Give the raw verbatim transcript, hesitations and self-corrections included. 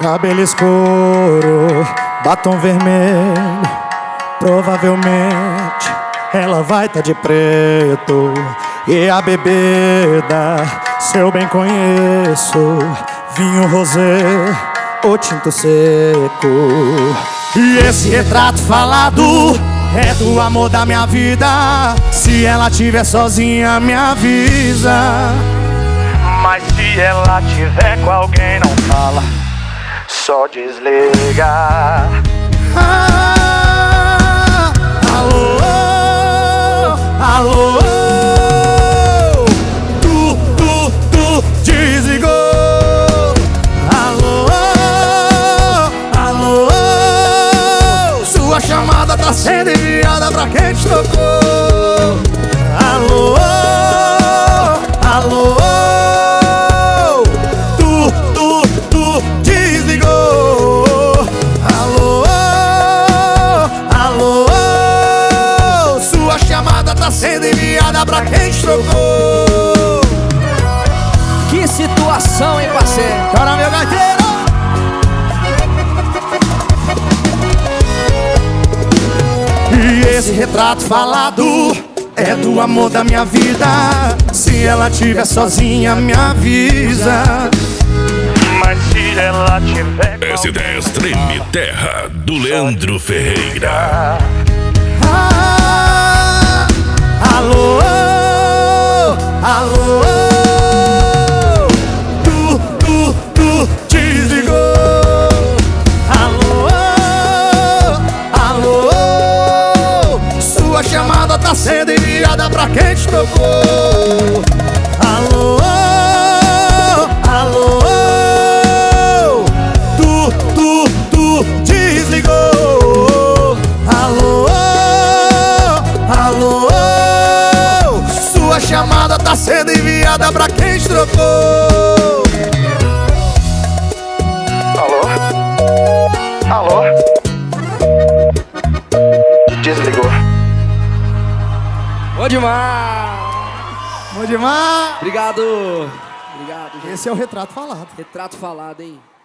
Cabelo escuro, batom vermelho, provavelmente ela vai tá de preto. E a bebida, se eu bem conheço, vinho rosé ou tinto seco. E esse retrato falado é do amor da minha vida. Se ela tiver sozinha, me avisa. Mas se ela tiver com alguém, não fala, só desliga. Ah, alô, alô, tu, tu, tu desligou. Alô, alô, sua chamada tá sendo enviada pra quem te tocou. Alô, alô, tu, tu, tu desligou. Alô, alô, sua chamada tá sendo enviada pra quem te tocou. Que situação, hein, parceiro? Cara, meu gaiteiro! E esse retrato falado é do amor da minha vida. Se ela tiver sozinha, me avisa. Mas se ela tiver com S dez Treme Terra, do Leandro Ferreira. Ah, alô, alô, tu, tu, tu desligou. Alô, alô, sua chamada tá sendo enviada pra quem te tocou. Alô, alô, tu, tu, tu desligou. Alô, alô, sua chamada tá sendo enviada pra quem te trocou. Alô? Alô? Desligou. Bom demais! Bom demais! Obrigado! Obrigado, gente. Esse é o retrato falado. Retrato falado, hein?